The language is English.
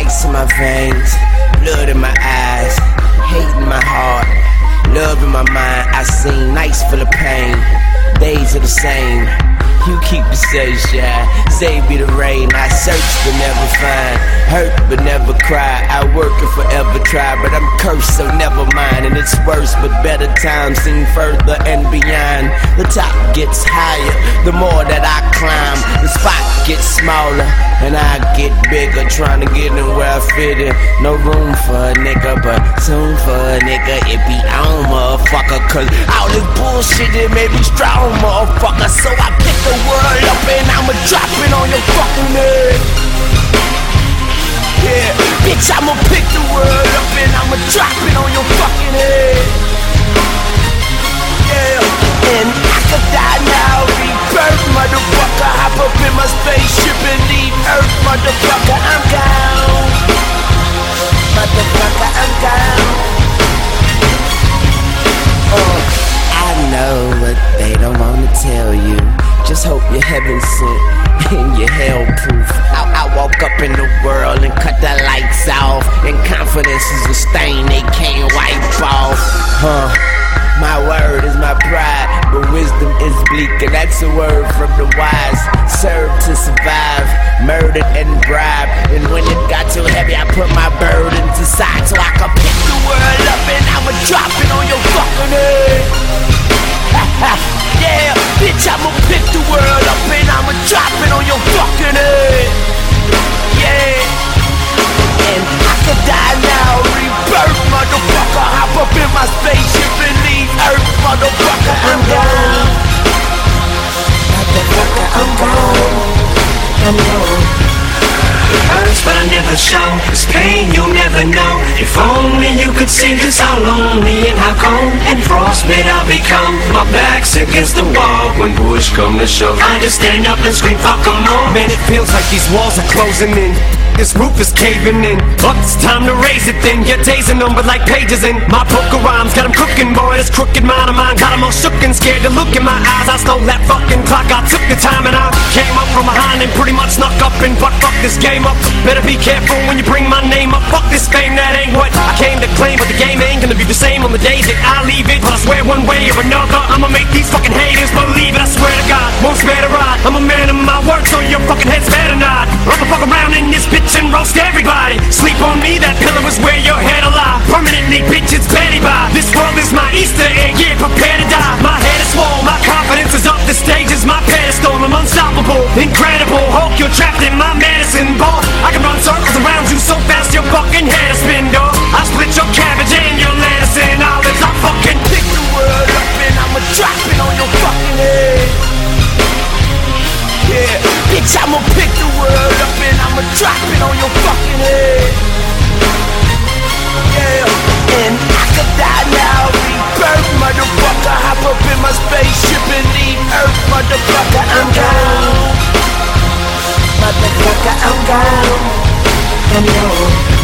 ice in my veins, blood in my eyes, hate in my heart, love in my mind. I sing nights full of pain, days are the same. You keep the sunshine, save me the rain. I search but never find, hurt but never cry. I work and forever try, but I'm cursed, so never mind. And it's worse, but better times seem further and beyond. The top gets higher, the more that I climb. The spot gets smaller, and I get bigger. Trying to get in where I fit in. No room for a nigga, but soon for a nigga it be on, motherfucker. Cause all this bullshit it made me strong, motherfucker. So I pick the world up and I'ma drop it on your fucking head. Yeah, bitch, I'ma pick the world up and I'ma drop it on your fucking head. Yeah, and I could die now, rebirth, motherfucker. Hop up in my spaceship and leave Earth, motherfucker. I'm gone, motherfucker, I'm gone. I know what they don't wanna tell you. Just hope you're heaven sent and you're hell proof. I walk up in the world and cut the lights off, and confidence is a stain they can't wipe off. My word is my pride, but wisdom is bleak, and that's a word from the wise. Serve to survive, murdered and bribed, and when it got too heavy I put my burdens aside so I could pick the world up and I'ma drop it on your fucking head. Yeah, bitch, I'ma pick the world up and I'ma drop it on your fucking head. Yeah, and I could die now, rebirth, motherfucker. Hop up in my spaceship and leave Earth, motherfucker. I'm gone, motherfucker, I'm gone, I'm gone. It hurts but I never show, this pain you'll never know. If only you could see just how lonely and how cold and frostbit I've become. My back's against the wall when push come to shove. I just stand up and scream, fuck 'em all. Man, it feels like these walls are closing in. This roof is caving in. Up, it's time to raise it then. Your days are numbered like pages in my book of rhymes. Got 'em cooking, boy, this crooked mind of mine. Got 'em all shook and scared to look in my eyes. I stole that fucking clock, I took the time and I came up from behind and pretty much snuck up and fuck this game up. Better be careful when you bring my name up. Fuck this fame, that ain't what I came to claim. But the game ain't gonna be the same on the days that I leave it. But I swear one way or another I'ma make these fucking haters believe it. I swear to God, won't spare the ride. I'm a man of my word, so your fucking head's better not. I'ma fuck around in this bitch and roast everybody. Sleep on me, that pillow is where your head alive. Permanently, bitch, it's Betty Bye. This world is my Easter egg, yeah, prepare to die. My head is swole, my confidence is up. The stage is my pedestal, I'm unstoppable, incredible. Hulk, you're trapped in my medicine ball. I can run circles around you so fast your fucking head is spin, dog. I'll split your cabbage and your lettuce and olives. I fucking pick the world up and I'ma drop it on your fucking head. Yeah, bitch, I'ma pick the world up and I'ma drop it on your fucking head. Yeah, and I could die now, rebirth, motherfucker. Hop up in my spaceship and leave Earth, motherfucker. I'm gone, motherfucker, I'm gone, I'm gone.